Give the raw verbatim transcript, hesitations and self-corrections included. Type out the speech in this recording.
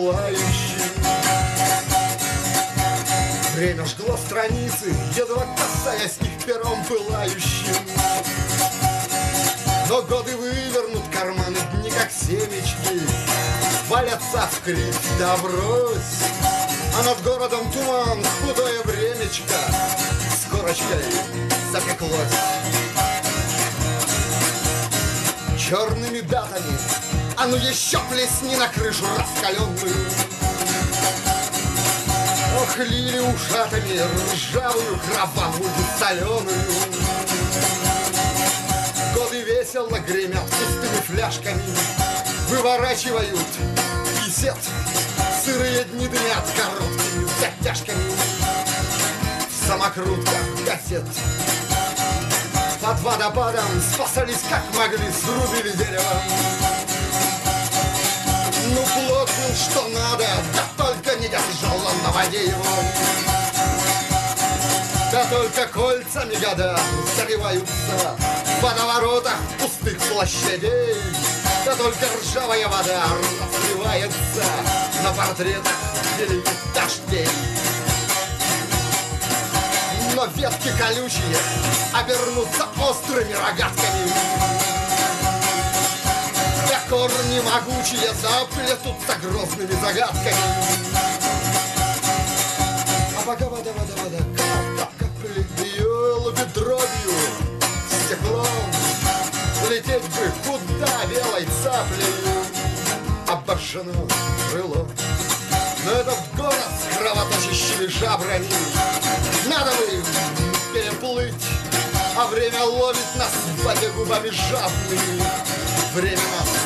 пылающим. Время жгло страницы, едва касаясь их пером пылающим. Но годы вывернут карманы, дни как семечки валятся в крик, да брось. А над городом туман, худое времечко с корочкой запеклось. Черными датами, а ну еще плесни на крышу раскаленную. Ох, лили ушатами ржавую, кровавую, соленую. Годы весело гремят пустыми фляжками, выворачивают кисет. Сырые дни дымят короткими затяжками в самокрутках кассет. Под водопадом спасались как могли, срубили дерево. Ну, плод был что надо, да только не держал он на воде его. Да только кольцами года заливаются в водоворотах пустых площадей. Да только ржавая вода разливается на портретах великих дождей. Но ветки колючие обернутся острыми рогатками, да корни могучие заплетутся грозными загадками. А пока вода, вода, вода, кап, кап, капли, елуби дробью, стеклом, лететь бы куда белой цаплей обожжено крыло. Но этот город с кровоточащими жабрами надо бы переплыть, а время ловит нас в воде губами жадными. Время нас